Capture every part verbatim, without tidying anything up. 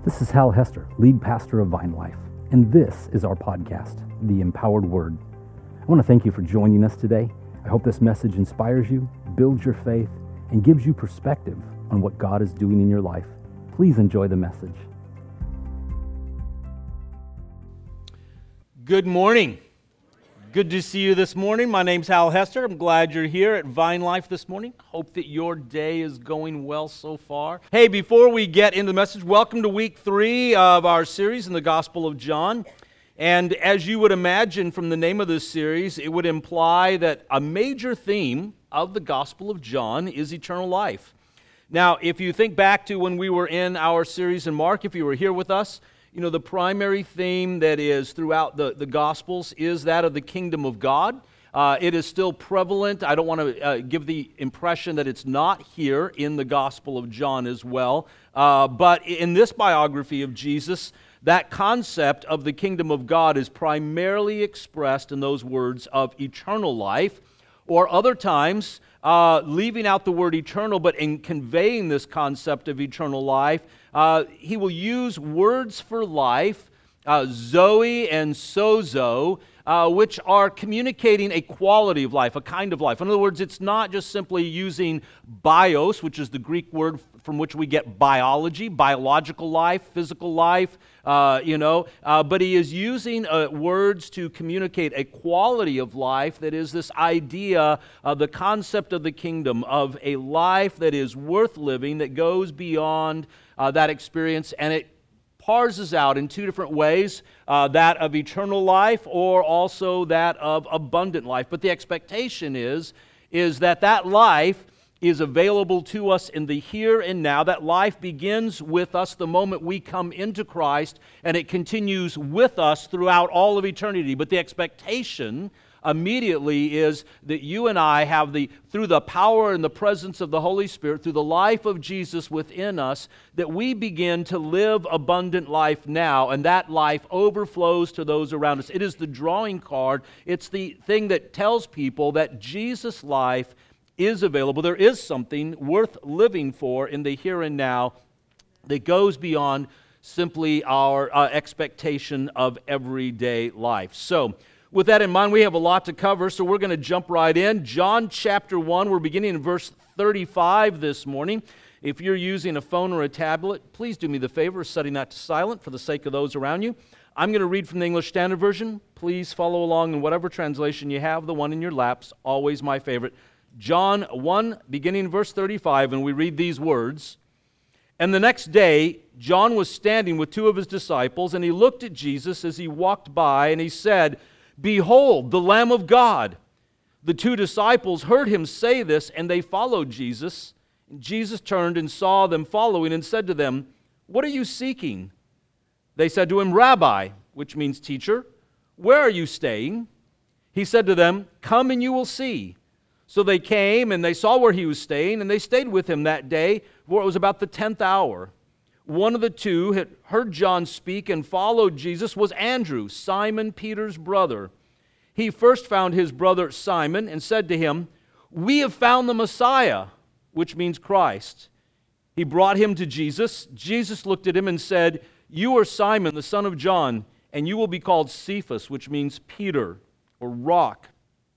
This is Hal Hester, lead pastor of Vine Life, and this is our podcast, The Empowered Word. I want to thank you for joining us today. I hope this message inspires you, builds your faith, and gives you perspective on what God is doing in your life. Please enjoy the message. Good morning. Good to see you this morning. My name's Hal Hester. I'm glad you're here at Vine Life this morning. Hope that your day is going well so far. Hey, before we get into the message, welcome to week three of our series in the Gospel of John. And as you would imagine from the name of this series, it would imply that a major theme of the Gospel of John is eternal life. Now, if you think back to when we were in our series in Mark, if you were here with us, you know, the primary theme that is throughout the, the Gospels is that of the kingdom of God. Uh, it is still prevalent. I don't want to uh, give the impression that it's not here in the Gospel of John as well. Uh, but in this biography of Jesus, that concept of the kingdom of God is primarily expressed in those words of eternal life, or other times, uh, leaving out the word eternal, but in conveying this concept of eternal life, uh, he will use words for life, uh, zoe and sozo, uh, which are communicating a quality of life, a kind of life. In other words, it's not just simply using bios, which is the Greek word from which we get biology, biological life, physical life, uh, you know, uh, but he is using uh, words to communicate a quality of life that is this idea of the concept of the kingdom, of a life that is worth living, that goes beyond uh, that experience, and it parses out in two different ways, uh, that of eternal life or also that of abundant life. But the expectation is, is that that life is available to us in the here and now. That life begins with us the moment we come into Christ, and it continues with us throughout all of eternity. But the expectation immediately is that you and I have the, through the power and the presence of the Holy Spirit, through the life of Jesus within us, that we begin to live abundant life now, and that life overflows to those around us. It is the drawing card. It's the thing that tells people that Jesus' life is available. There is something worth living for in the here and now that goes beyond simply our uh, expectation of everyday life. So, with that in mind, we have a lot to cover, so we're going to jump right in. John chapter one, we're beginning in verse thirty-five this morning. If you're using a phone or a tablet, please do me the favor of setting that to silent for the sake of those around you. I'm going to read from the English Standard Version. Please follow along in whatever translation you have, the one in your laps, always my favorite. John one, beginning in verse thirty-five, and we read these words. And the next day, John was standing with two of his disciples, and he looked at Jesus as he walked by, and he said, "Behold, the Lamb of God." The two disciples heard him say this, and they followed Jesus. And Jesus turned and saw them following and said to them, "What are you seeking?" They said to him, "Rabbi," which means teacher, "where are you staying?" He said to them, "Come and you will see." So they came, and they saw where he was staying, and they stayed with him that day, for it was about the tenth hour. One of the two had heard John speak and followed Jesus was Andrew, Simon Peter's brother. He first found his brother Simon and said to him, "We have found the Messiah," which means Christ. He brought him to Jesus. Jesus looked at him and said, "You are Simon, the son of John, and you will be called Cephas," which means Peter or rock.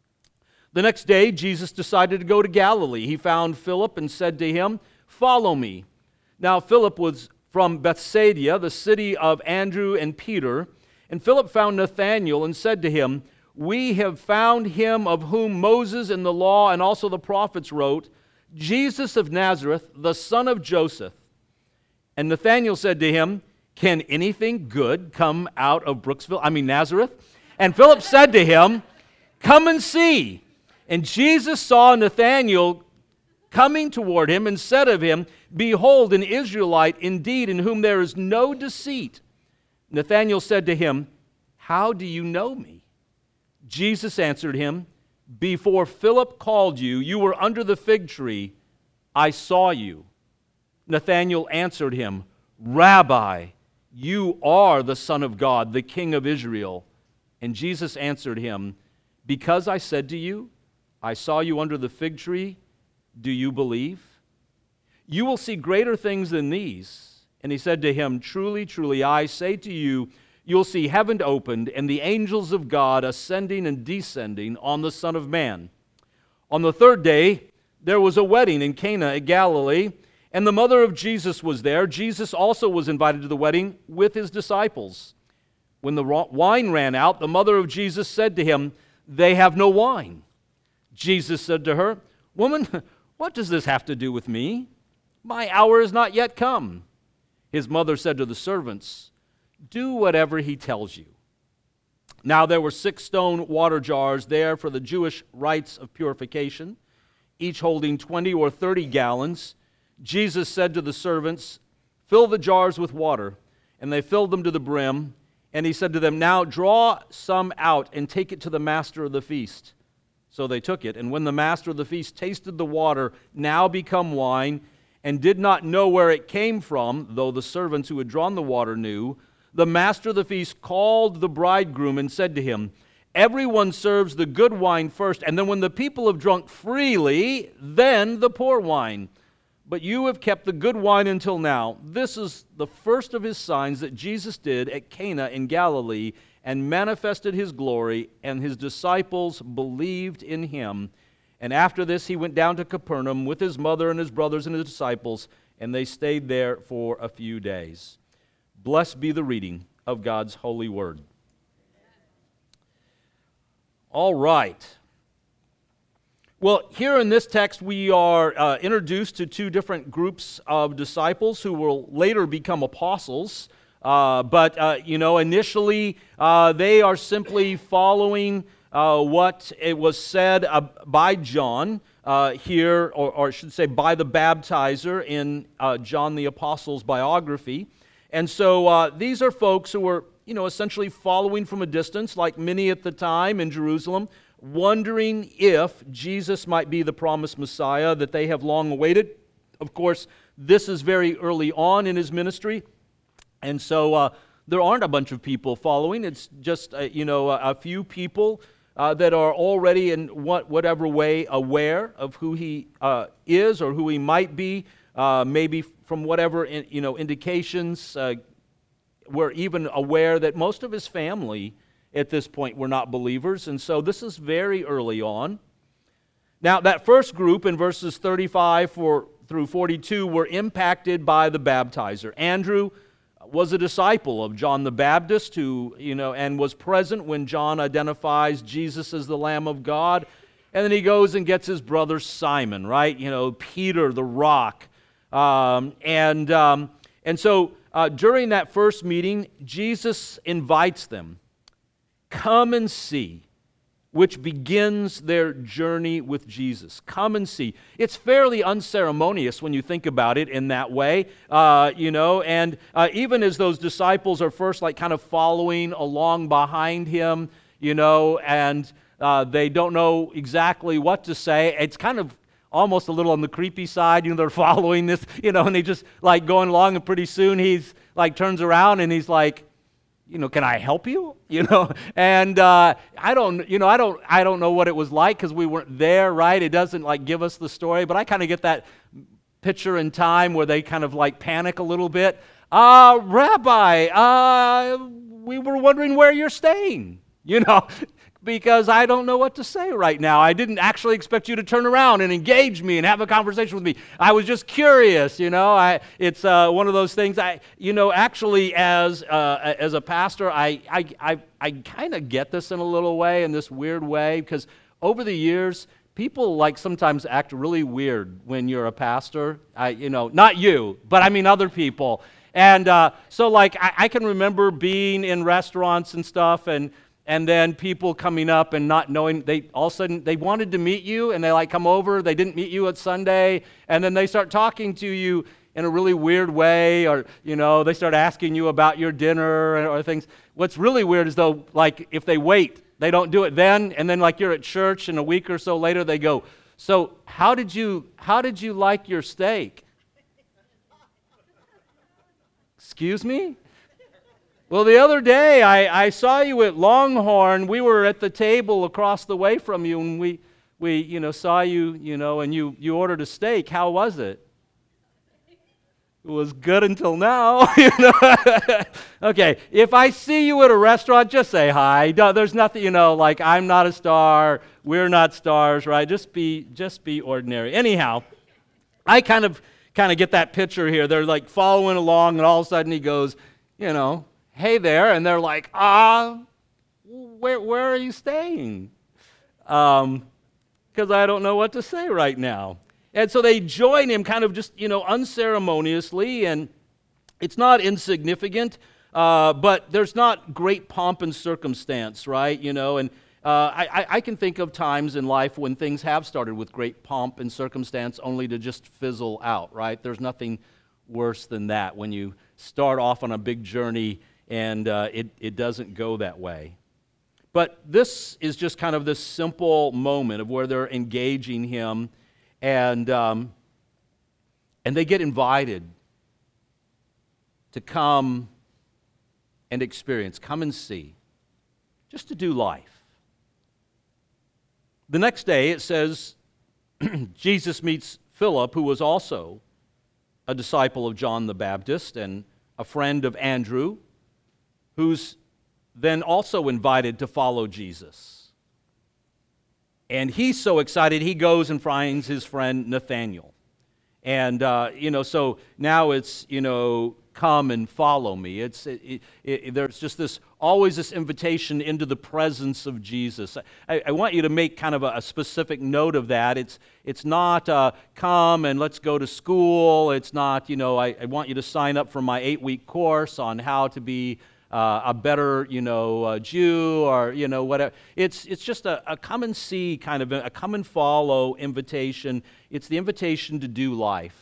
The next day, Jesus decided to go to Galilee. He found Philip and said to him, "Follow me." Now, Philip was from Bethsaida, the city of Andrew and Peter. And Philip found Nathanael and said to him, "We have found him of whom Moses in the law and also the prophets wrote, Jesus of Nazareth, the son of Joseph." And Nathanael said to him, "Can anything good come out of Brooksville, I mean Nazareth?" And Philip said to him, "Come and see." And Jesus saw Nathanael coming toward him and said of him, "Behold, an Israelite indeed, in whom there is no deceit." Nathanael said to him, "How do you know me?" Jesus answered him, "Before Philip called you, you were under the fig tree. I saw you." Nathanael answered him, "Rabbi, you are the Son of God, the King of Israel." And Jesus answered him, "Because I said to you, I saw you under the fig tree, do you believe? You will see greater things than these." And he said to him, "Truly, truly, I say to you, you'll see heaven opened and the angels of God ascending and descending on the Son of Man." On the third day, there was a wedding in Cana in Galilee, and the mother of Jesus was there. Jesus also was invited to the wedding with his disciples. When the wine ran out, the mother of Jesus said to him, "They have no wine." Jesus said to her, "Woman, what does this have to do with me? My hour is not yet come." His mother said to the servants, "Do whatever he tells you." Now there were six stone water jars there for the Jewish rites of purification, each holding twenty or thirty gallons. Jesus said to the servants, "Fill the jars with water." And they filled them to the brim. And he said to them, "Now draw some out and take it to the master of the feast." So they took it. And when the master of the feast tasted the water, now become wine, and did not know where it came from, though the servants who had drawn the water knew, the master of the feast called the bridegroom and said to him, "Everyone serves the good wine first, and then when the people have drunk freely, then the poor wine. But you have kept the good wine until now." This is the first of his signs that Jesus did at Cana in Galilee, and manifested his glory, and his disciples believed in him. And after this, he went down to Capernaum with his mother and his brothers and his disciples, and they stayed there for a few days. Blessed be the reading of God's holy word. All right. Well, here in this text, we are uh, introduced to two different groups of disciples who will later become apostles. Uh, but, uh, you know, initially, uh, they are simply following Uh, what it was said uh, by John uh, here, or, or I should say by the baptizer in uh, John the Apostle's biography. And so uh, these are folks who were, you know, essentially following from a distance, like many at the time in Jerusalem, wondering if Jesus might be the promised Messiah that they have long awaited. Of course, this is very early on in his ministry, and so uh, there aren't a bunch of people following. It's just, uh, you know, a, a few people Uh, that are already in what, whatever way aware of who he uh, is or who he might be, uh, maybe from whatever in, you know indications, uh, we're even aware that most of his family at this point were not believers, and so this is very early on. Now, that first group in verses thirty-five for, through forty-two were impacted by the baptizer. Andrew was a disciple of John the Baptist, who, you know, and was present when John identifies Jesus as the Lamb of God. And then he goes and gets his brother Simon, right? You know, Peter the rock. Um, and, um, and so uh, during that first meeting, Jesus invites them, "Come and see," which begins their journey with Jesus. Come and see. It's fairly unceremonious when you think about it in that way, uh, you know, and uh, even as those disciples are first like kind of following along behind him, you know, and uh, they don't know exactly what to say, it's kind of almost a little on the creepy side, you know, they're following this, you know, and they just like going along, and pretty soon he's like turns around and he's like, you know, "Can I help you?" You know, and uh, I don't, you know, I don't, I don't know what it was like because we weren't there, right? It doesn't like give us the story, but I kind of get that picture in time where they kind of like panic a little bit. Uh, Rabbi, uh, we were wondering where you're staying, you know, because I don't know what to say right now. I didn't actually expect you to turn around and engage me and have a conversation with me. I was just curious, you know. I, it's uh, one of those things. I, you know, actually, as uh, as a pastor, I I I, I kind of get this in a little way, in this weird way, because over the years, people like sometimes act really weird when you're a pastor. I, you know, not you, but I mean other people. And uh, so, like, I, I can remember being in restaurants and stuff, and. And then people coming up and not knowing, they all of a sudden, they wanted to meet you, and they like come over, they didn't meet you at Sunday, and then they start talking to you in a really weird way, or, you know, they start asking you about your dinner or, or things. What's really weird is, though, like, if they wait, they don't do it then, and then, like, you're at church, and a week or so later, they go, "So, how did you, how did you like your steak?" Excuse me? Well, the other day, I, I saw you at Longhorn. We were at the table across the way from you, and we, we you know, saw you, you know, and you, you ordered a steak. How was it? It was good until now. You know? Okay, if I see you at a restaurant, just say hi. No, there's nothing, you know, like I'm not a star, we're not stars, right? Just be, just be ordinary. Anyhow, I kind of, kind of get that picture here. They're like following along, and all of a sudden he goes, you know, hey there, and they're like, ah, where, where are you staying? Um, because I don't know what to say right now. And so they join him kind of just, you know, unceremoniously, and it's not insignificant, uh, but there's not great pomp and circumstance, right? You know, and uh, I, I can think of times in life when things have started with great pomp and circumstance only to just fizzle out, right? There's nothing worse than that when you start off on a big journey and uh, it, it doesn't go that way. But this is just kind of this simple moment of where they're engaging him. And um, and they get invited to come and experience, come and see, just to do life. The next day it says Jesus meets Philip, who was also a disciple of John the Baptist and a friend of Andrew, who's then also invited to follow Jesus. And he's so excited, he goes and finds his friend Nathanael. And, uh, you know, so now it's, you know, come and follow me. It's it, it, it, There's just this, always this invitation into the presence of Jesus. I, I want you to make kind of a, a specific note of that. It's it's not uh, come and let's go to school. It's not, you know, I, I want you to sign up for my eight-week course on how to be Uh, a better, you know, uh, Jew, or, you know, whatever. It's it's just a, a come and see kind of, a, a come and follow invitation. It's the invitation to do life.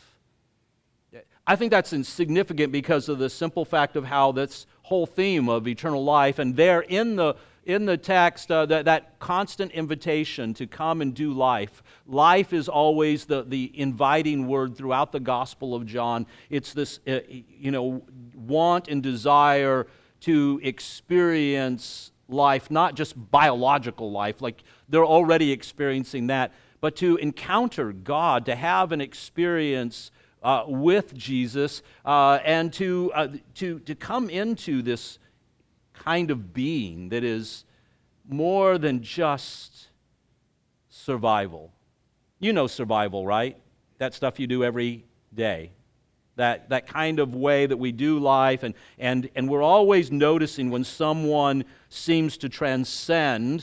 I think that's insignificant because of the simple fact of how this whole theme of eternal life, and there in the in the text, uh, that, that constant invitation to come and do life. Life is always the, the inviting word throughout the Gospel of John. It's this, uh, you know, want and desire to experience life, not just biological life, like they're already experiencing that, but to encounter God, to have an experience uh, with Jesus, uh, and to, uh, to, to come into this kind of being that is more than just survival. You know survival, right? That stuff you do every day. That, that kind of way that we do life, and, and, and we're always noticing when someone seems to transcend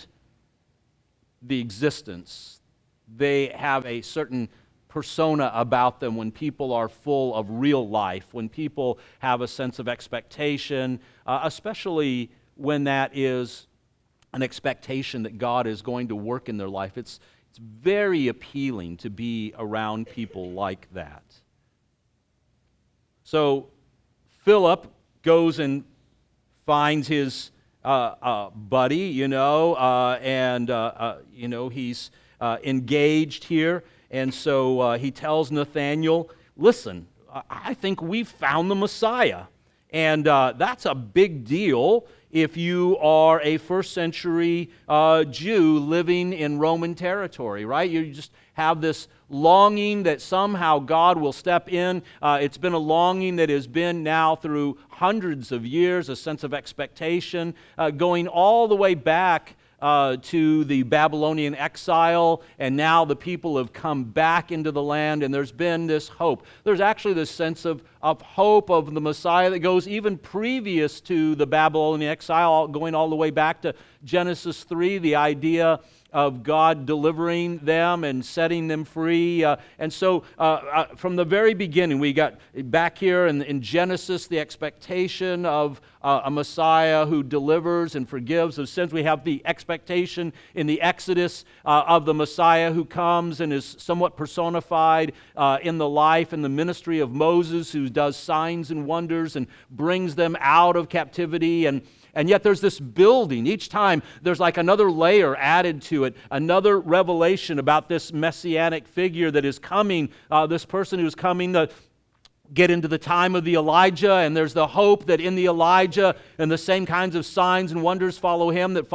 the existence. They have a certain persona about them when people are full of real life, when people have a sense of expectation, uh, especially when that is an expectation that God is going to work in their life. It's, it's very appealing to be around people like that. So Philip goes and finds his uh, uh, buddy, you know, uh, and, uh, uh, you know, he's uh, engaged here. And so uh, he tells Nathanael, listen, I think we've found the Messiah. And uh, that's a big deal if you are a first century uh, Jew living in Roman territory, right? You just have this longing that somehow God will step in. Uh, it's been a longing that has been now through hundreds of years, a sense of expectation, uh, going all the way back Uh, to the Babylonian exile, and now the people have come back into the land, and there's been this hope. There's actually this sense of, of hope of the Messiah that goes even previous to the Babylonian exile, going all the way back to Genesis three, the idea of God delivering them and setting them free. Uh, and so uh, uh, from the very beginning, we got back here in, in Genesis, the expectation of uh, a Messiah who delivers and forgives of sins. We have the expectation in the Exodus uh, of the Messiah who comes and is somewhat personified uh, in the life and the ministry of Moses, who does signs and wonders and brings them out of captivity. And And yet there's this building. Each time there's like another layer added to it, another revelation about this messianic figure that is coming, uh, this person who's coming to get into the time of the Elijah, and there's the hope that in the Elijah and the same kinds of signs and wonders follow him that followed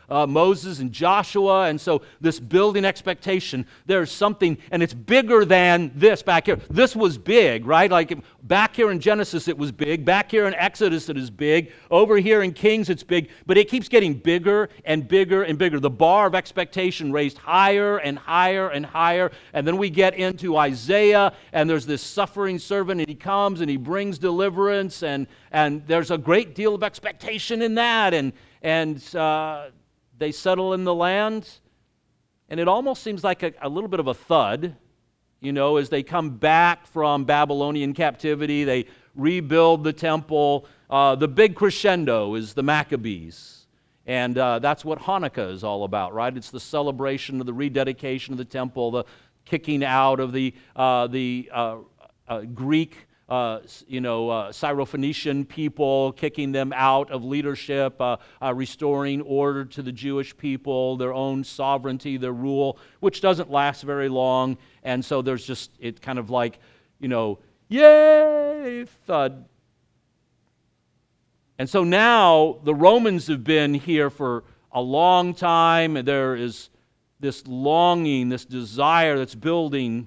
uh, Moses and Joshua. And so this building expectation, there's something, and it's bigger than this back here. This was big, right? Like back here in Genesis, it was big. Back here in Exodus, it is big. Over here in Kings, it's big. But it keeps getting bigger and bigger and bigger. The bar of expectation raised higher and higher and higher. And then we get into Isaiah, and there's this suffering servant, and he comes and he brings deliverance, and, and there's a great deal of expectation in that. And, and uh, they settle in the land, and it almost seems like a, a little bit of a thud, you know, as they come back from Babylonian captivity. They rebuild the temple. Uh, the big crescendo is the Maccabees. And uh, that's what Hanukkah is all about, right? It's the celebration of the rededication of the temple, the kicking out of the, uh, the uh, uh, Greek Uh, you know, uh, Syrophoenician people, kicking them out of leadership, uh, uh, restoring order to the Jewish people, their own sovereignty, their rule, which doesn't last very long. And so there's just, it kind of like, you know, yay, thud. And so now the Romans have been here for a long time, and there is this longing, this desire that's building.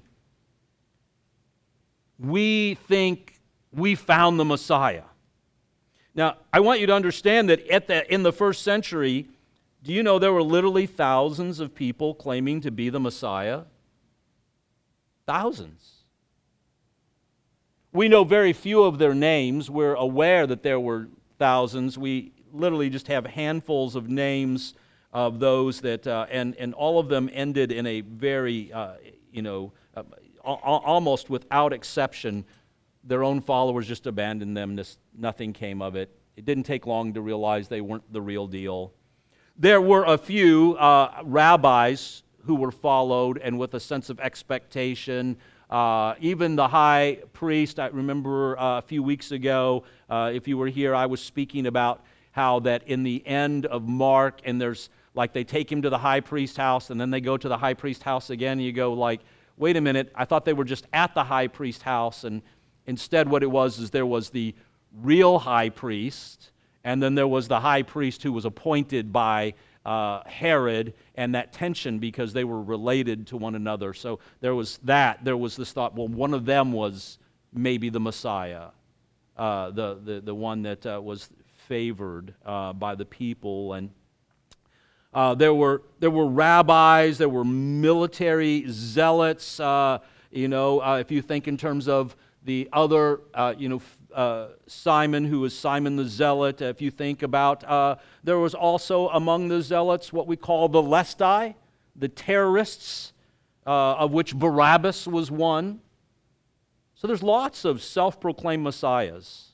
We think we found the Messiah. Now, I want you to understand that at the, in the first century, do you know there were literally thousands of people claiming to be the Messiah? Thousands. We know very few of their names. We're aware that there were thousands. We literally just have handfuls of names of those that, uh, and, and all of them ended in a very, uh, you know, uh, almost without exception, their own followers just abandoned them. This, nothing came of it. It didn't take long to realize they weren't the real deal. There were a few uh, rabbis who were followed and with a sense of expectation. Uh, even the high priest, I remember uh, a few weeks ago, uh, if you were here, I was speaking about how that in the end of Mark, and there's like they take him to the high priest's house, and then they go to the high priest's house again, and you go like, wait a minute, I thought they were just at the high priest's house, and instead what it was is there was the real high priest, and then there was the high priest who was appointed by uh, Herod, and that tension because they were related to one another. So there was that. There was this thought, well, one of them was maybe the Messiah, uh, the, the, the one that uh, was favored uh, by the people. And Uh, there were there were rabbis, there were military zealots. Uh, you know, uh, if you think in terms of the other, uh, you know, uh, Simon, who was Simon the Zealot. If you think about, uh, there was also among the zealots what we call the Lestai, the terrorists, uh, of which Barabbas was one. So there's lots of self-proclaimed messiahs.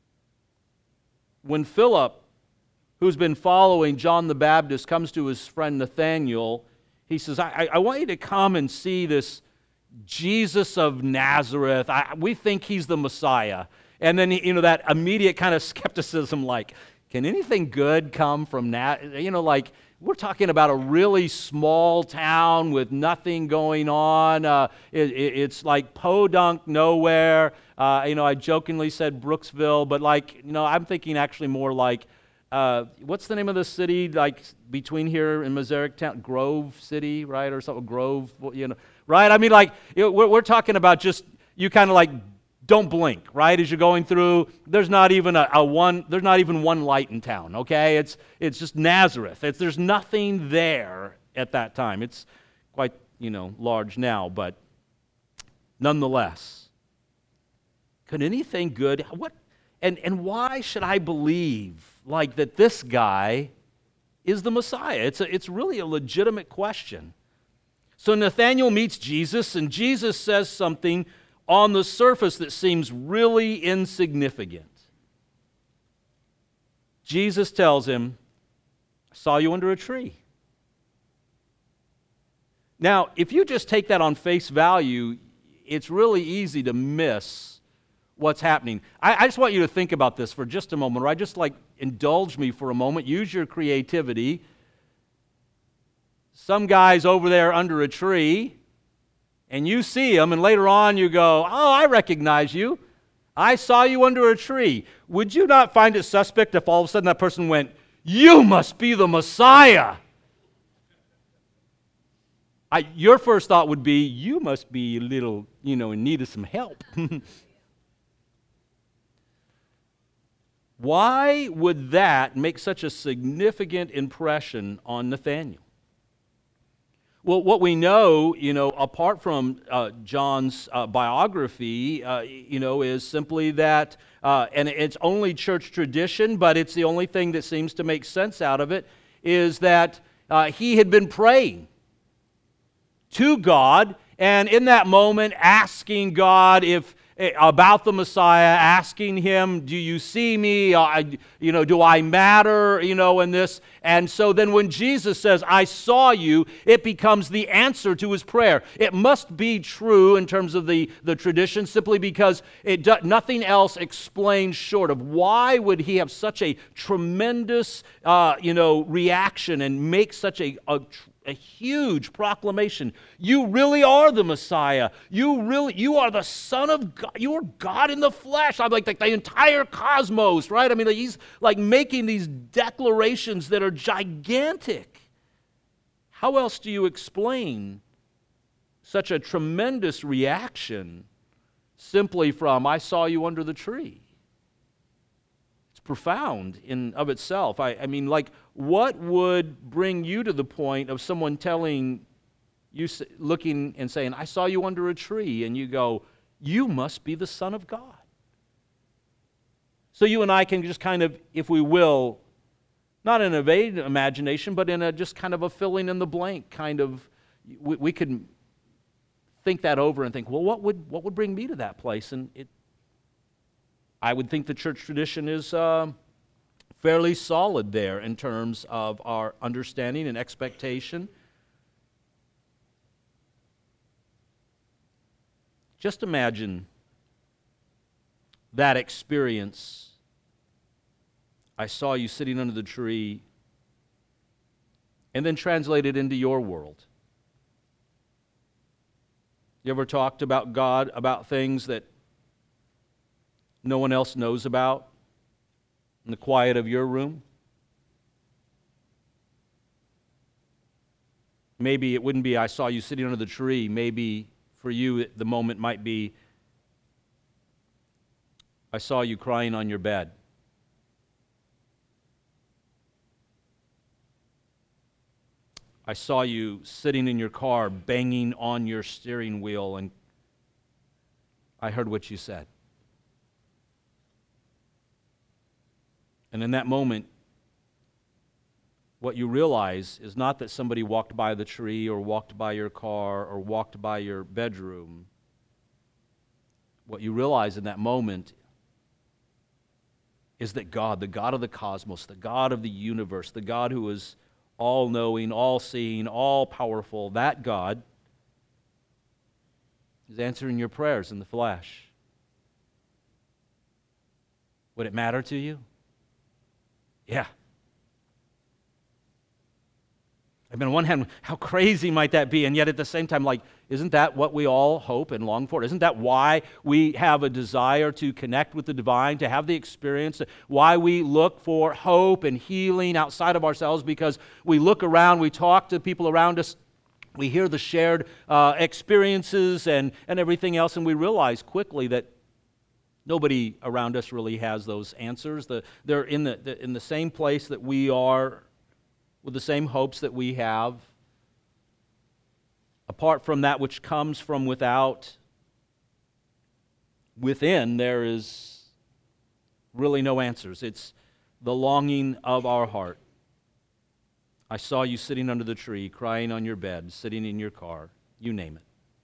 When Philip, who's been following John the Baptist, comes to his friend Nathanael, he says, I, I want you to come and see this Jesus of Nazareth. I, we think he's the Messiah. And then, you know, that immediate kind of skepticism, like, can anything good come from that? You know, like, we're talking about a really small town with nothing going on. Uh, it, it, it's like podunk nowhere. Uh, you know, I jokingly said Brooksville, but like, you know, I'm thinking actually more like, uh, what's the name of the city, like between here and Mazarick Town? Grove City, right, or something? Grove, you know, right? I mean, like, you know, we're, we're talking about just you kind of like don't blink, right? As you're going through, there's not even a, a one. There's not even one light in town. Okay, it's it's just Nazareth. It's there's nothing there at that time. It's quite you know large now, but nonetheless, could anything good? What and and why should I believe like that? This guy is the Messiah. It's a, it's really a legitimate question. So Nathanael meets Jesus, and Jesus says something on the surface that seems really insignificant. Jesus tells him, I saw you under a tree. Now, if you just take that on face value, it's really easy to miss what's happening. I, I just want you to think about this for just a moment, right? Just like indulge me for a moment. Use your creativity. Some guy's over there under a tree, and you see him, and later on you go, oh, I recognize you. I saw you under a tree. Would you not find it suspect if all of a sudden that person went, You must be the Messiah. I, your first thought would be, you must be a little, you know, in need of some help. Why would that make such a significant impression on Nathanael? Well, what we know, you know, apart from uh, John's uh, biography, uh, you know, is simply that, uh, and it's only church tradition, but it's the only thing that seems to make sense out of it, is that uh, he had been praying to God, and in that moment asking God if about the Messiah, asking him, do you see me? Uh, you know, do I matter? You know, in this. And so then when Jesus says, I saw you, it becomes the answer to his prayer. It must be true in terms of the, the tradition, simply because it do, nothing else explains short of why would he have such a tremendous, uh, you know, reaction and make such a, a A huge proclamation. You really are the Messiah. You really, you are the Son of God. You are God in the flesh. I'm like, like the entire cosmos, right? I mean, like he's like making these declarations that are gigantic. How else do you explain such a tremendous reaction simply from, I saw you under the tree? Profound in of itself. I, I mean, like, what would bring you to the point of someone telling you, looking and saying, I saw you under a tree, and you go, you must be the Son of God. So you and I can just kind of, if we will, not in a vague imagination, but in a just kind of a filling in the blank kind of, we, we could think that over and think, well, what would what would bring me to that place? And it I would think the church tradition is uh, fairly solid there in terms of our understanding and expectation. Just imagine that experience. I saw you sitting under the tree, and then translate it into your world. You ever talked about God, about things that no one else knows about in the quiet of your room? Maybe it wouldn't be, I saw you sitting under the tree. Maybe for you the moment might be, I saw you crying on your bed. I saw you sitting in your car banging on your steering wheel, and I heard what you said. And in that moment, what you realize is not that somebody walked by the tree or walked by your car or walked by your bedroom. What you realize in that moment is that God, the God of the cosmos, the God of the universe, the God who is all-knowing, all-seeing, all-powerful, that God is answering your prayers in the flesh. Would it matter to you? Yeah. I mean, on one hand, how crazy might that be? And yet at the same time, like, isn't that what we all hope and long for? Isn't that why we have a desire to connect with the divine, to have the experience, why we look for hope and healing outside of ourselves? Because we look around, we talk to people around us, we hear the shared uh, experiences and, and everything else, and we realize quickly that nobody around us really has those answers. The, they're in the, the in the same place that we are, with the same hopes that we have. Apart from that which comes from without, within there is really no answers. It's the longing of our heart. I saw you sitting under the tree, crying on your bed, sitting in your car, you name it.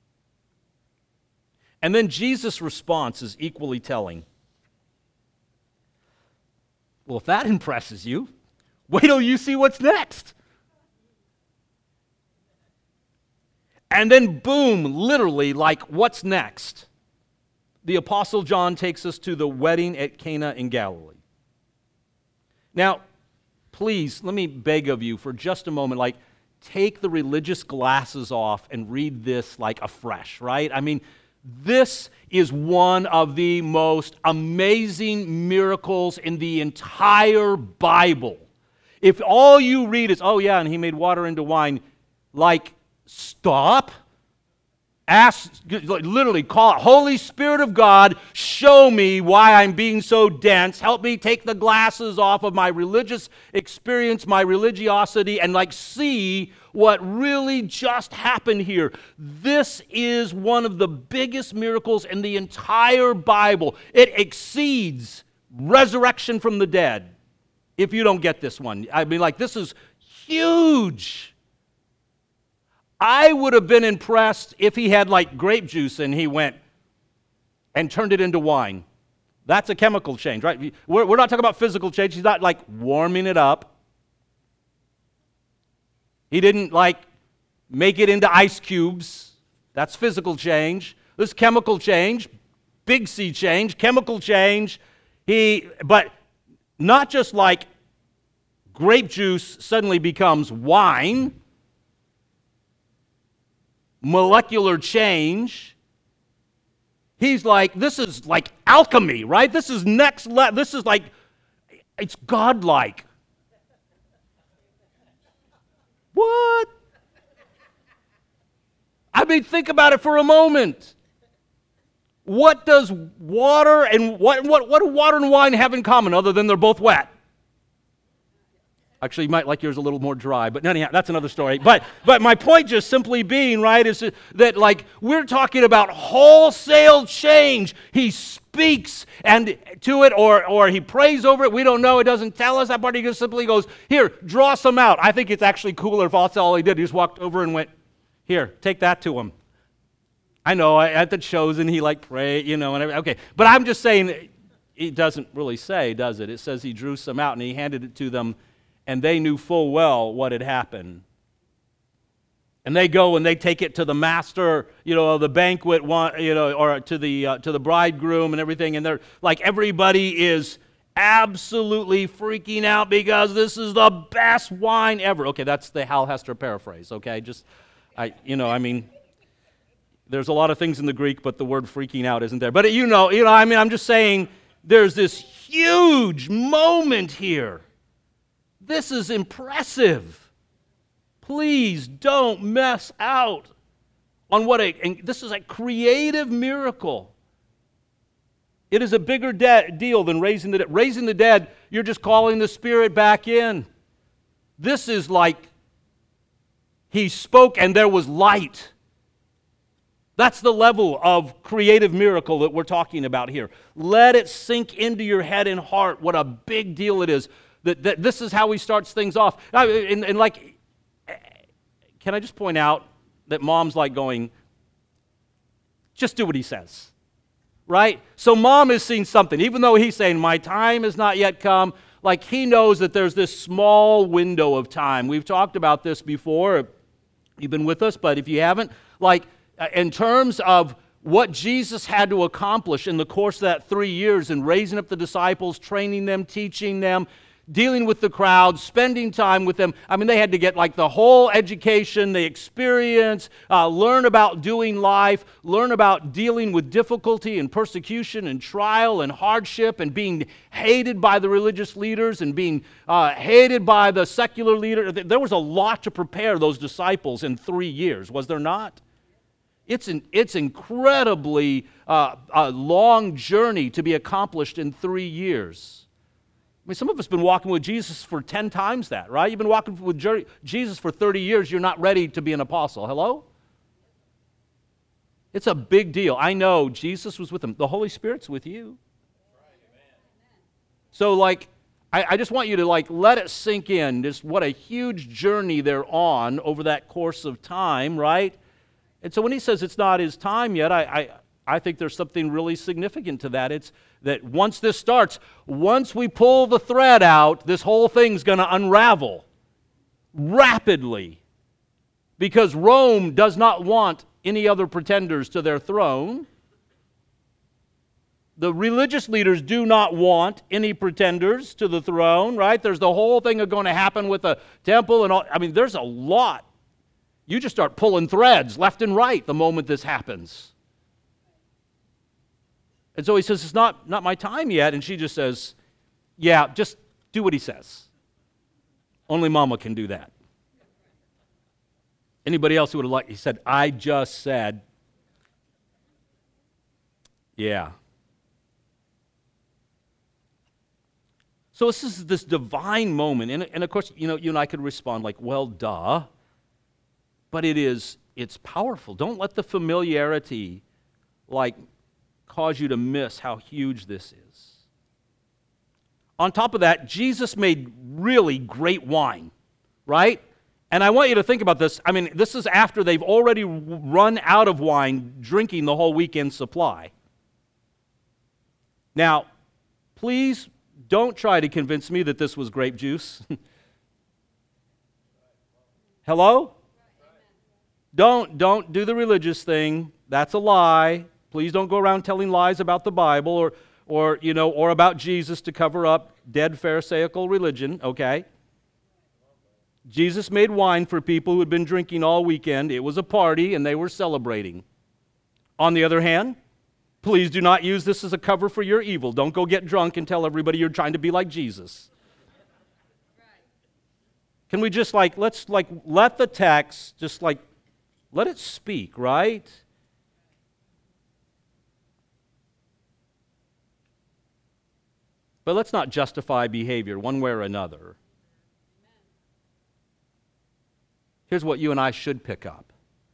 And then Jesus' response is equally telling. Well, if that impresses you, wait till you see what's next. And then boom, literally, like, what's next? The Apostle John takes us to the wedding at Cana in Galilee. Now, please, let me beg of you for just a moment, like, take the religious glasses off and read this like afresh, right? I mean, this is one of the most amazing miracles in the entire Bible. If all you read is, oh yeah, and he made water into wine, like, stop. Ask, literally call it, Holy Spirit of God, show me why I'm being so dense. Help me take the glasses off of my religious experience, my religiosity, and like see what really just happened here. This is one of the biggest miracles in the entire Bible. It exceeds resurrection from the dead. If you don't get this one, I mean, like, this is huge. I would have been impressed if he had like grape juice and he went and turned it into wine. That's a chemical change, right? We're, we're not talking about physical change. He's not like warming it up. He didn't like make it into ice cubes. That's physical change. This is chemical change, big C change, chemical change. He, but not just like grape juice suddenly becomes wine. Molecular change. He's like, this is like alchemy, right? This is next level. This is like, it's godlike. What? I mean, think about it for a moment. What does water and what what what do water and wine have in common other than they're both wet? Actually, you might like yours a little more dry, but anyhow, that's another story. But but my point just simply being, right, is that like we're talking about wholesale change. He speaks and to it, or or he prays over it. We don't know. It doesn't tell us. That part he just simply goes, here, draw some out. I think it's actually cooler if that's all he did. He just walked over and went, here, take that to him. I know at the chosen he like pray, you know, and everything. Okay, but I'm just saying it doesn't really say, does it? It says he drew some out and he handed it to them. And they knew full well what had happened. And they go and they take it to the master, you know, the banquet, one, you know, or to the uh, to the bridegroom and everything. And they're like, everybody is absolutely freaking out because this is the best wine ever. Okay, that's the Hal Hester paraphrase. Okay, just, I, you know, I mean, there's a lot of things in the Greek, but the word freaking out isn't there. But you know, you know, I mean, I'm just saying, there's this huge moment here. This is impressive. Please don't mess out on what a, and this is a creative miracle. It is a bigger de- deal than raising the dead. Raising the dead, you're just calling the Spirit back in. This is like he spoke and there was light. That's the level of creative miracle that we're talking about here. Let it sink into your head and heart what a big deal it is. That, that this is how he starts things off. And, and like, can I just point out that mom's like going, just do what he says, right? So mom is seeing something, even though he's saying, my time has not yet come. Like he knows that there's this small window of time. We've talked about this before. You've been with us, but if you haven't, like in terms of what Jesus had to accomplish in the course of that three years in raising up the disciples, training them, teaching them, dealing with the crowd, spending time with them. I mean, they had to get like the whole education, the experience, uh, learn about doing life, learn about dealing with difficulty and persecution and trial and hardship and being hated by the religious leaders and being uh, hated by the secular leader. There was a lot to prepare those disciples in three years, was there not? It's an it's incredibly uh, a long journey to be accomplished in three years. I mean, some of us have been walking with Jesus for ten times that, right? You've been walking with Jesus for thirty years. You're not ready to be an apostle. Hello? It's a big deal. I know Jesus was with them. The Holy Spirit's with you. So, like, I, I just want you to, like, let it sink in. Just what a huge journey they're on over that course of time, right? And so when he says it's not his time yet, I, I, I think there's something really significant to that. It's that once this starts, once we pull the thread out, this whole thing's going to unravel rapidly because Rome does not want any other pretenders to their throne. The religious leaders do not want any pretenders to the throne, right? There's the whole thing of going to happen with the temple and all. I mean, there's a lot. You just start pulling threads left and right the moment this happens. And so he says, it's not, not my time yet. And she just says, yeah, just do what he says. Only mama can do that. Anybody else who would have liked, he said, I just said, yeah. So this is this divine moment, and, and of course, you know, you and I could respond like, well, duh, but it is, it's powerful. Don't let the familiarity, like, cause you to miss how huge this is. On top of that, Jesus made really great wine, right? And I want you to think about this. I mean, this is after they've already run out of wine, drinking the whole weekend supply. Now, please don't try to convince me that this was grape juice. Hello? Don't, don't do the religious thing. That's a lie. Please don't go around telling lies about the Bible or, or, you know, or about Jesus to cover up dead Pharisaical religion, okay? Jesus made wine for people who had been drinking all weekend. It was a party, and they were celebrating. On the other hand, please do not use this as a cover for your evil. Don't go get drunk and tell everybody you're trying to be like Jesus. Can we just like, let's like, let the text just like, let it speak, right? But let's not justify behavior one way or another. Here's what you and I should pick up.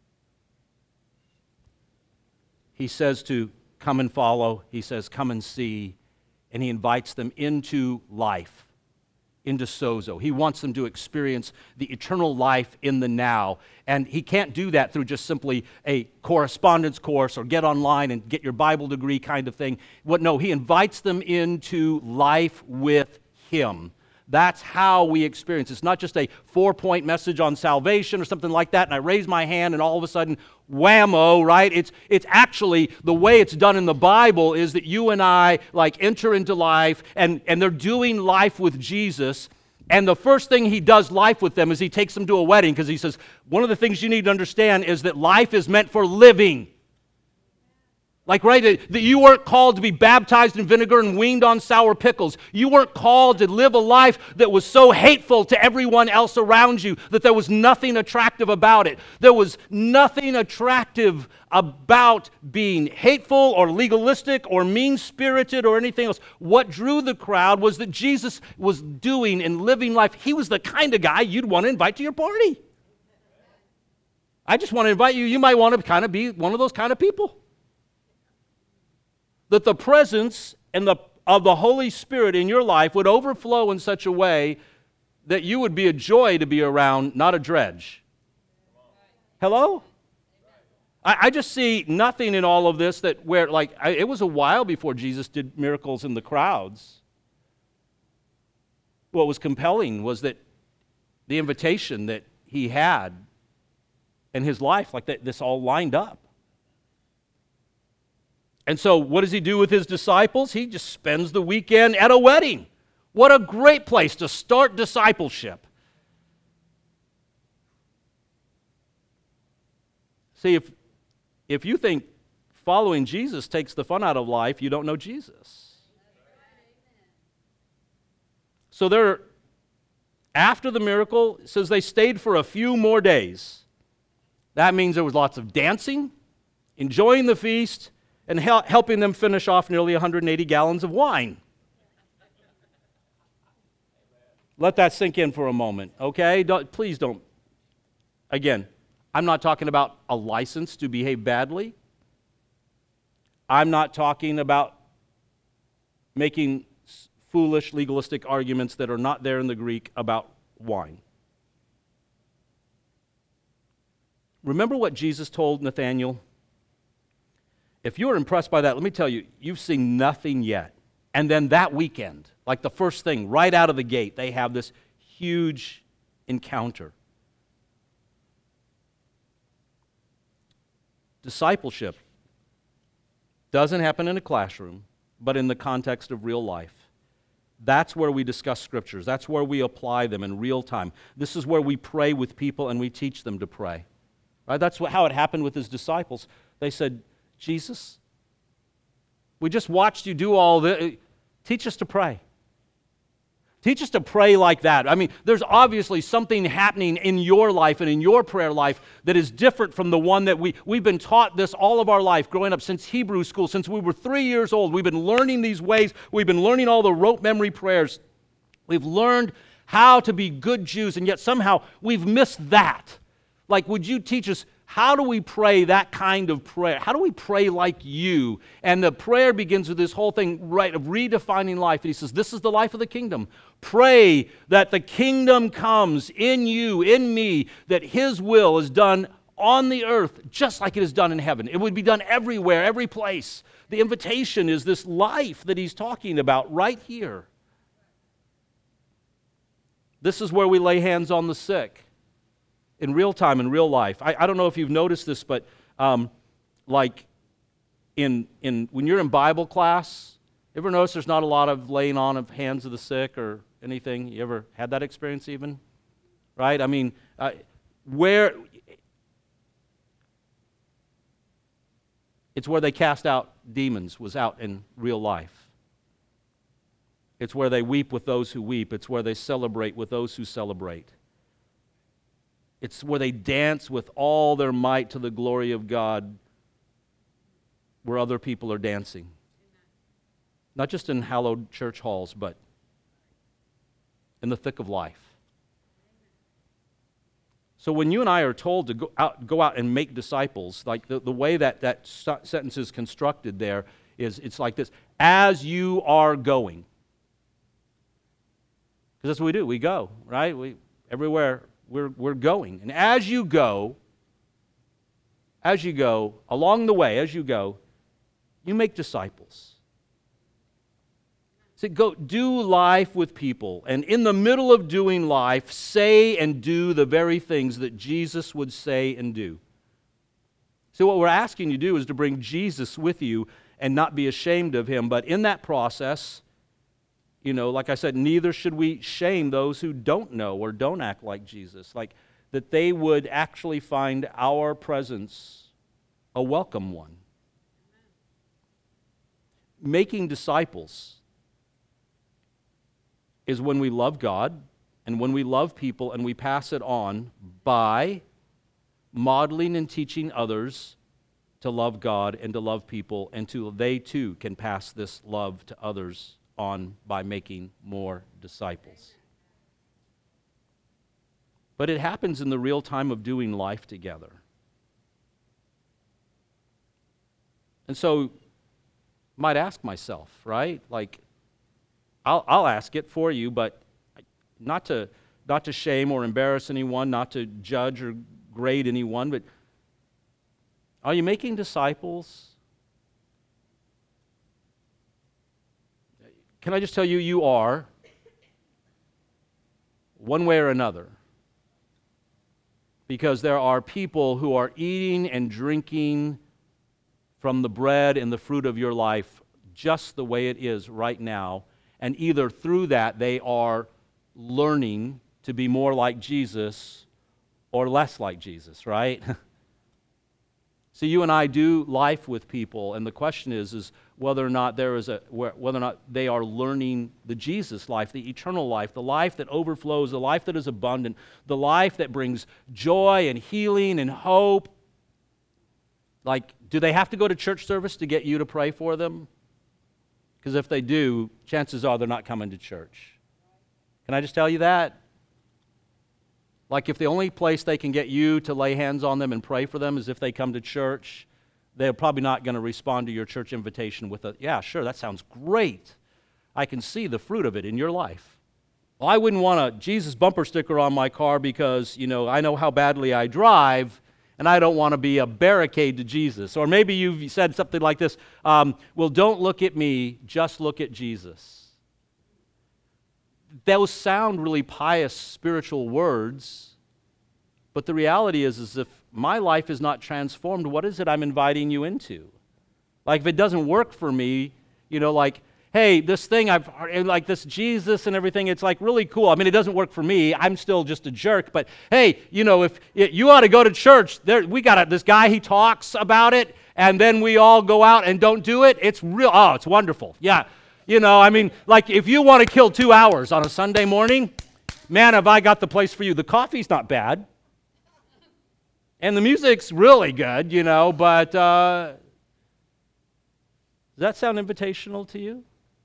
He says to come and follow. He says come and see. And he invites them into life, into sozo. He wants them to experience the eternal life in the now. And he can't do that through just simply a correspondence course or get online and get your Bible degree kind of thing. What? No, he invites them into life with him. That's how we experience. It's not just a four-point message on salvation or something like that, and I raise my hand and all of a sudden, whammo, right? It's it's actually, the way it's done in the Bible is that you and I like enter into life, and, and they're doing life with Jesus, and the first thing he does life with them is he takes them to a wedding, because he says, one of the things you need to understand is that life is meant for living. Like, right, that you weren't called to be baptized in vinegar and weaned on sour pickles. You weren't called to live a life that was so hateful to everyone else around you that there was nothing attractive about it. There was nothing attractive about being hateful or legalistic or mean-spirited or anything else. What drew the crowd was that Jesus was doing and living life. He was the kind of guy you'd want to invite to your party. I just want to invite you. You might want to kind of be one of those kind of people. That the presence and the, of the Holy Spirit in your life would overflow in such a way that you would be a joy to be around, not a dredge. Hello? I, I just see nothing in all of this that where, like, I, it was a while before Jesus did miracles in the crowds. What was compelling was that the invitation that he had in his life, like that, this all lined up. And so what does he do with his disciples? He just spends the weekend at a wedding. What a great place to start discipleship. See, if, if you think following Jesus takes the fun out of life, you don't know Jesus. So they're, after the miracle, it says they stayed for a few more days. That means there was lots of dancing, enjoying the feast, and hel- helping them finish off nearly one hundred eighty gallons of wine. Let that sink in for a moment, okay? Don't, please don't. Again, I'm not talking about a license to behave badly. I'm not talking about making foolish, legalistic arguments that are not there in the Greek about wine. Remember what Jesus told Nathanael? If you're impressed by that, let me tell you, you've seen nothing yet. And then that weekend, like the first thing, right out of the gate, they have this huge encounter. Discipleship doesn't happen in a classroom, but in the context of real life. That's where we discuss scriptures. That's where we apply them in real time. This is where we pray with people and we teach them to pray. Right? That's what, how it happened with his disciples. They said, Jesus, we just watched you do all this. Teach us to pray. Teach us to pray like that. I mean, there's obviously something happening in your life and in your prayer life that is different from the one that we, we've been taught this all of our life, growing up since Hebrew school, since we were three years old. We've been learning these ways. We've been learning all the rote memory prayers. We've learned how to be good Jews, and yet somehow we've missed that. Like, would you teach us, how do we pray that kind of prayer? How do we pray like you? And the prayer begins with this whole thing, right, of redefining life. And he says, this is the life of the kingdom. Pray that the kingdom comes in you, in me, that his will is done on the earth just like it is done in heaven. It would be done everywhere, every place. The invitation is this life that he's talking about right here. This is where we lay hands on the sick. In real time, in real life. I, I don't know if you've noticed this, but um, like in in when you're in Bible class, you ever notice there's not a lot of laying on of hands of the sick or anything? You ever had that experience even? Right? I mean, uh, where it's where they cast out demons was out in real life. It's where they weep with those who weep. It's where they celebrate with those who celebrate. It's where they dance with all their might to the glory of God, where other people are dancing. Not just in hallowed church halls, but in the thick of life. So when you and I are told to go out, go out and make disciples, like the, the way that that sentence is constructed there is, it's like this: as you are going. Because that's what we do. We go, right? We everywhere. We're, we're going. And as you go, as you go, along the way, as you go, you make disciples. So go do life with people. And in the middle of doing life, say and do the very things that Jesus would say and do. So what we're asking you to do is to bring Jesus with you and not be ashamed of him. But in that process, you know, like I said, neither should we shame those who don't know or don't act like Jesus. Like, that they would actually find our presence a welcome one. Making disciples is when we love God and when we love people and we pass it on by modeling and teaching others to love God and to love people, and to they too can pass this love to others on by making more disciples. But it happens in the real time of doing life together. And so, I might ask myself, right? Like, I'll, I'll ask it for you, but not to, not to shame or embarrass anyone, not to judge or grade anyone, but are you making disciples? Can I just tell you, you are, one way or another. Because there are people who are eating and drinking from the bread and the fruit of your life just the way it is right now. And either through that they are learning to be more like Jesus or less like Jesus, right? So you and I do life with people, and the question is, is whether or not there is a whether or not they are learning the Jesus life, the eternal life, the life that overflows, the life that is abundant, the life that brings joy and healing and hope. Like, do they have to go to church service to get you to pray for them? Because if they do, chances are they're not coming to church. Can I just tell you that? Like, if the only place they can get you to lay hands on them and pray for them is if they come to church, they're probably not going to respond to your church invitation with a, yeah, sure, that sounds great. I can see the fruit of it in your life. Well, I wouldn't want a Jesus bumper sticker on my car because, you know, I know how badly I drive, and I don't want to be a barricade to Jesus. Or maybe you've said something like this, um, well, don't look at me, just look at Jesus. Those sound really pious spiritual words, but the reality is, is if my life is not transformed, what is it I'm inviting you into? Like, if it doesn't work for me, you know, like, hey, this thing I've heard, like this Jesus and everything, it's like really cool. I mean, it doesn't work for me. I'm still just a jerk, but hey, you know, if you ought to go to church, there we got a, this guy, he talks about it, and then we all go out and don't do it. It's real, oh, it's wonderful. Yeah. You know, I mean, like if you want to kill two hours on a Sunday morning, man, have I got the place for you. The coffee's not bad. And the music's really good, you know, but uh, does that sound invitational to you?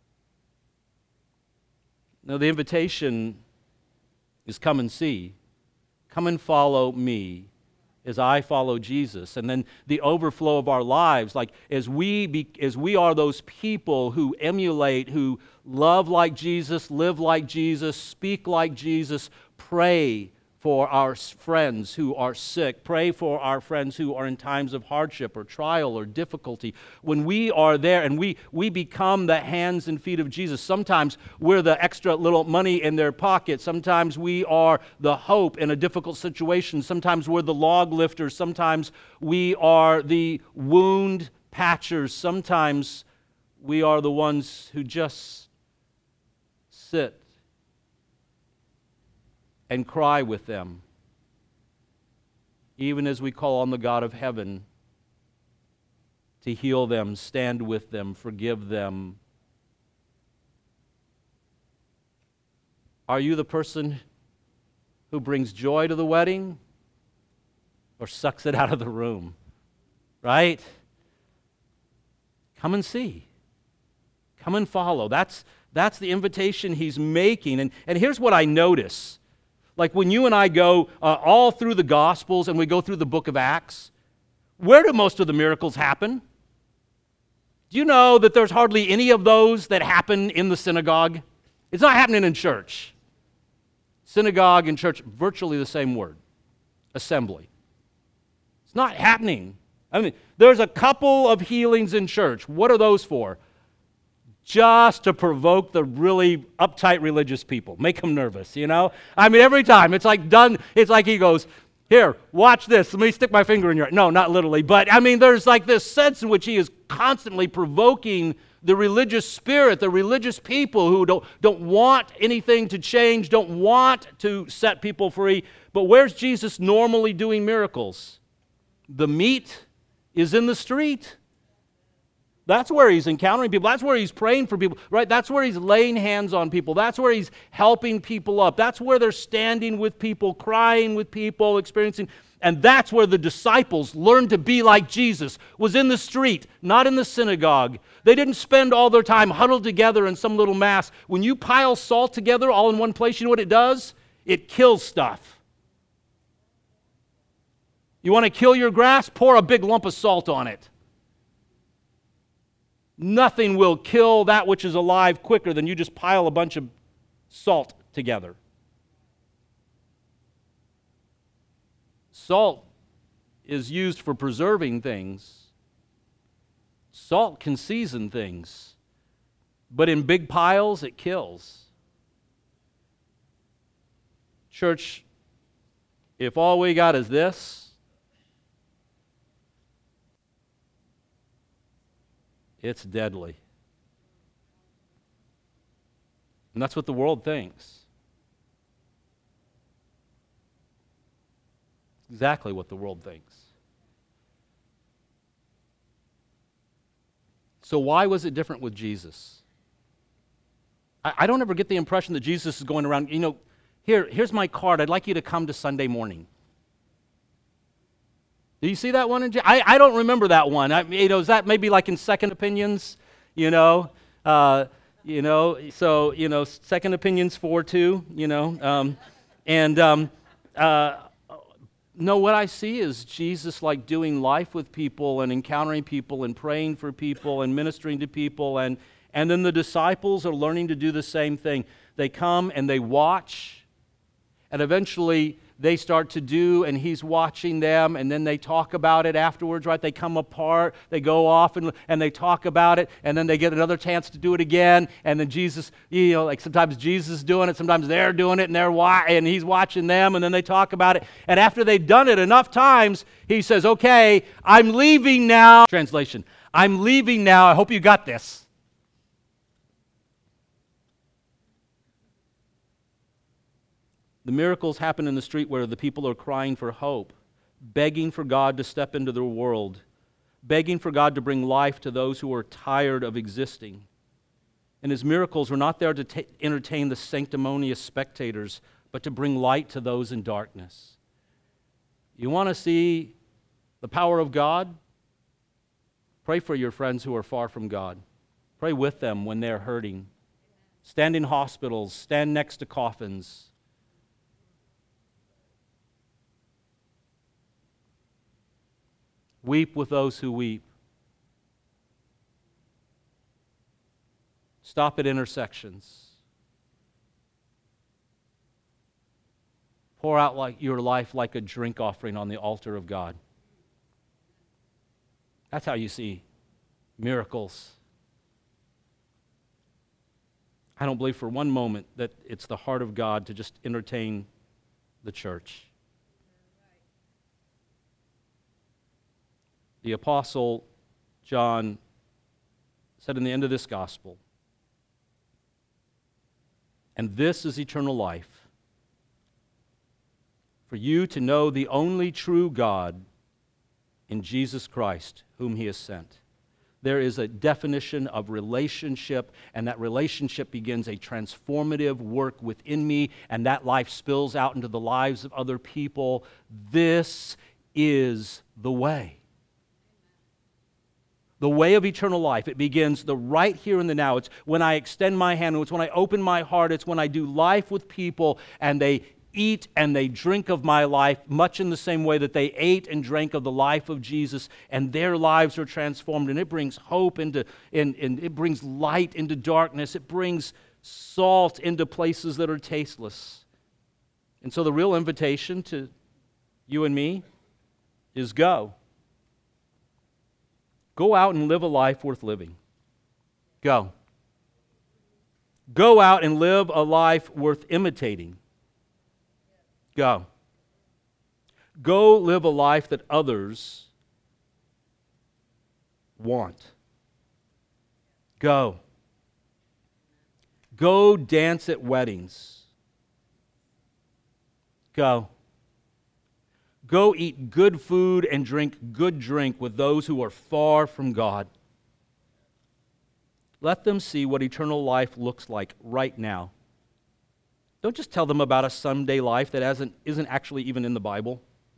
No, the invitation is come and see. Come and follow me as I follow Jesus. And then the overflow of our lives, like as we be, as we are those people who emulate, who love like Jesus, live like Jesus, speak like Jesus, pray for our friends who are sick, pray for our friends who are in times of hardship or trial or difficulty. When we are there and we, we become the hands and feet of Jesus, sometimes we're the extra little money in their pocket. Sometimes we are the hope in a difficult situation. Sometimes we're the log lifters. Sometimes we are the wound patchers. Sometimes we are the ones who just sit and cry with them, even as we call on the God of heaven to heal them, stand with them, forgive them. Are you the person who brings joy to the wedding or sucks it out of the room? Right? Come and see. Come and follow. That's, that's the invitation he's making. And, and here's what I notice. Like when you and I go uh, all through the Gospels and we go through the book of Acts, where do most of the miracles happen? Do you know that there's hardly any of those that happen in the synagogue? It's not happening in church. Synagogue and church, virtually the same word. Assembly. It's not happening. I mean, there's a couple of healings in church. What are those for? Just to provoke the really uptight religious people, make them nervous, you know? I mean, every time, it's like done, it's like he goes, here, watch this, let me stick my finger in your, no, not literally, but I mean, there's like this sense in which he is constantly provoking the religious spirit, the religious people who don't, don't want anything to change, don't want to set people free. But where's Jesus normally doing miracles? The meat is in the street. That's where he's encountering people. That's where he's praying for people, right? That's where he's laying hands on people. That's where he's helping people up. That's where they're standing with people, crying with people, experiencing. And that's where the disciples learned to be like Jesus, was in the street, not in the synagogue. They didn't spend all their time huddled together in some little mass. When you pile salt together all in one place, you know what it does? It kills stuff. You want to kill your grass? Pour a big lump of salt on it. Nothing will kill that which is alive quicker than you just pile a bunch of salt together. Salt is used for preserving things. Salt can season things. But in big piles, it kills. Church, if all we got is this, it's deadly. And that's what the world thinks. Exactly what the world thinks. So why was it different with Jesus? I, I don't ever get the impression that Jesus is going around, you know, here, here's my card. I'd like you to come to Sunday morning. Do you see that one? In, I, I don't remember that one. I, you know, is that maybe like in Second Opinions? You know, uh, you know. So you know, Second Opinions four two. You know, um, and um, uh, no, what I see is Jesus like doing life with people and encountering people and praying for people and ministering to people, and and then the disciples are learning to do the same thing. They come and they watch, and eventually they start to do, and he's watching them, and then they talk about it afterwards, right? They come apart, they go off, and, and they talk about it, and then they get another chance to do it again, and then Jesus, you know, like sometimes Jesus is doing it, sometimes they're doing it, and they're wa- and he's watching them, and then they talk about it, and after they've done it enough times, he says, okay, I'm leaving now. Translation, I'm leaving now. I hope you got this. The miracles happen in the street where the people are crying for hope, begging for God to step into their world, begging for God to bring life to those who are tired of existing. And his miracles were not there to ta- entertain the sanctimonious spectators, but to bring light to those in darkness. You want to see the power of God? Pray for your friends who are far from God. Pray with them when they're hurting. Stand in hospitals. Stand next to coffins. Weep with those who weep. Stop at intersections. Pour out like your life like a drink offering on the altar of God. That's how you see miracles. I don't believe for one moment that it's the heart of God to just entertain the church. The Apostle John said in the end of this gospel, "And this is eternal life, for you to know the only true God in Jesus Christ, whom He has sent." There is a definition of relationship, and that relationship begins a transformative work within me, and that life spills out into the lives of other people. This is the way. The way of eternal life. It begins the right here and the now. It's when I extend my hand. It's when I open my heart. It's when I do life with people and they eat and they drink of my life, much in the same way that they ate and drank of the life of Jesus, and their lives are transformed, and it brings hope into, and, and it brings light into darkness. It brings salt into places that are tasteless. And so the real invitation to you and me is go. Go out and live a life worth living. Go. Go out and live a life worth imitating. Go. Go live a life that others want. Go. Go dance at weddings. Go. Go eat good food and drink good drink with those who are far from God. Let them see what eternal life looks like right now. Don't just tell them about a someday life that hasn't, isn't actually even in the Bible.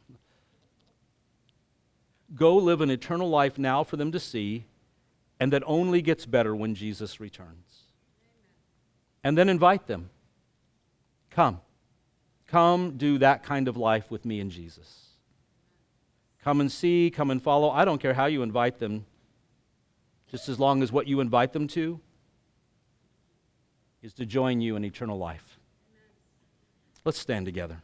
Go live an eternal life now for them to see, and that only gets better when Jesus returns. And then invite them. Come. Come do that kind of life with me and Jesus. Come and see, come and follow. I don't care how you invite them, just as long as what you invite them to is to join you in eternal life. Let's stand together.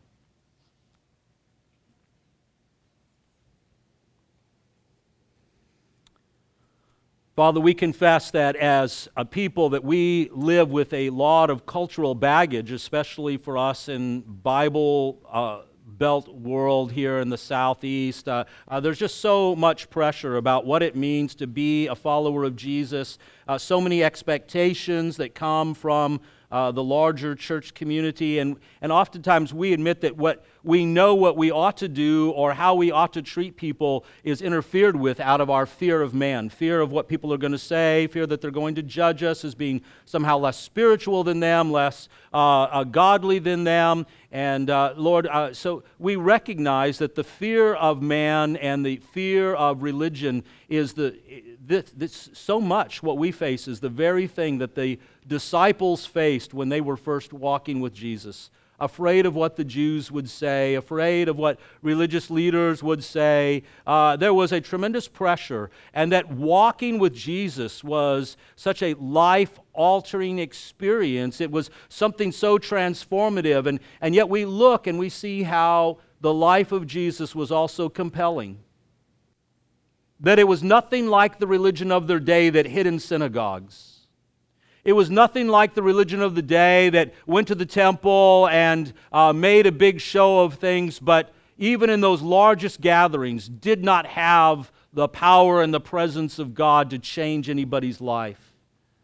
Father, we confess that as a people that we live with a lot of cultural baggage, especially for us in Bible uh, Belt world here in the Southeast. Uh, uh, there's just so much pressure about what it means to be a follower of Jesus. Uh, so many expectations that come from Uh, the larger church community, and, and oftentimes we admit that what we know what we ought to do or how we ought to treat people is interfered with out of our fear of man, fear of what people are going to say, fear that they're going to judge us as being somehow less spiritual than them, less uh, uh, godly than them. And uh, Lord, uh, so we recognize that the fear of man and the fear of religion is the this, this so much what we face is the very thing that the disciples faced when they were first walking with Jesus. Afraid of what the Jews would say, afraid of what religious leaders would say. Uh, there was a tremendous pressure, and that walking with Jesus was such a life-altering experience. It was something so transformative, and, and yet we look and we see how the life of Jesus was also compelling. That it was nothing like the religion of their day that hid in synagogues. It was nothing like the religion of the day that went to the temple and uh, made a big show of things, but even in those largest gatherings did not have the power and the presence of God to change anybody's life.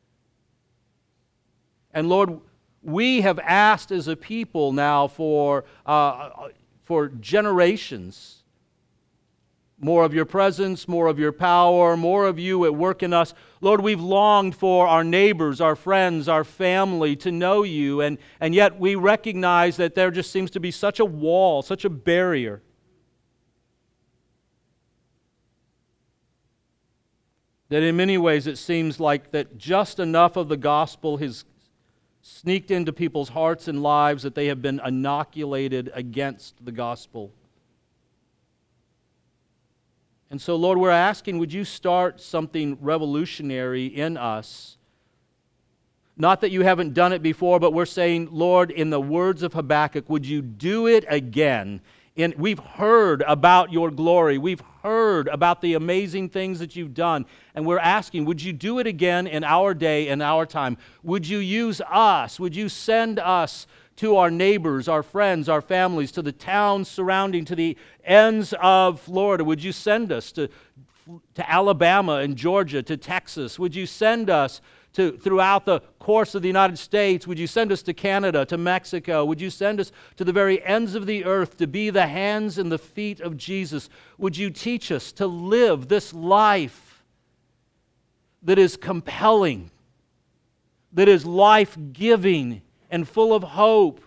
And Lord, we have asked as a people now for, uh, for generations more of your presence, more of your power, more of you at work in us. Lord, we've longed for our neighbors, our friends, our family to know you, and, and yet we recognize that there just seems to be such a wall, such a barrier. That in many ways it seems like that just enough of the gospel has sneaked into people's hearts and lives that they have been inoculated against the gospel. And so, Lord, we're asking, would you start something revolutionary in us? Not that you haven't done it before, but we're saying, Lord, in the words of Habakkuk, would you do it again? And we've heard about your glory. We've heard about the amazing things that you've done. And we're asking, would you do it again in our day and our time? Would you use us? Would you send us to our neighbors, our friends, our families, to the towns surrounding, to the ends of Florida? Would you send us to, to Alabama and Georgia, to Texas? Would you send us to throughout the course of the United States? Would you send us to Canada, to Mexico? Would you send us to the very ends of the earth to be the hands and the feet of Jesus? Would you teach us to live this life that is compelling, that is life-giving, and full of hope?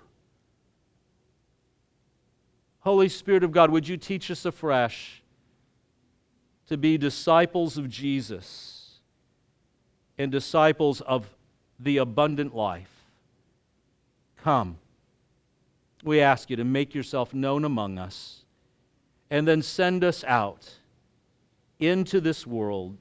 Holy Spirit of God, would you teach us afresh to be disciples of Jesus and disciples of the abundant life? Come, we ask you to make yourself known among us, and then send us out into this world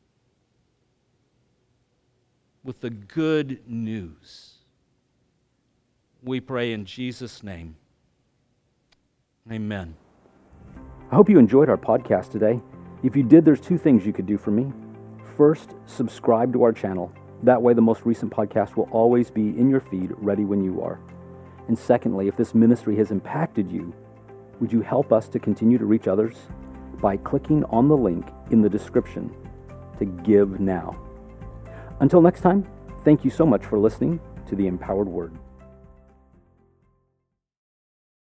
with the good news. We pray in Jesus' name. Amen. I hope you enjoyed our podcast today. If you did, there's two things you could do for me. First, subscribe to our channel. That way the most recent podcast will always be in your feed, ready when you are. And secondly, if this ministry has impacted you, would you help us to continue to reach others by clicking on the link in the description to give now? Until next time, thank you so much for listening to the Empowered Word.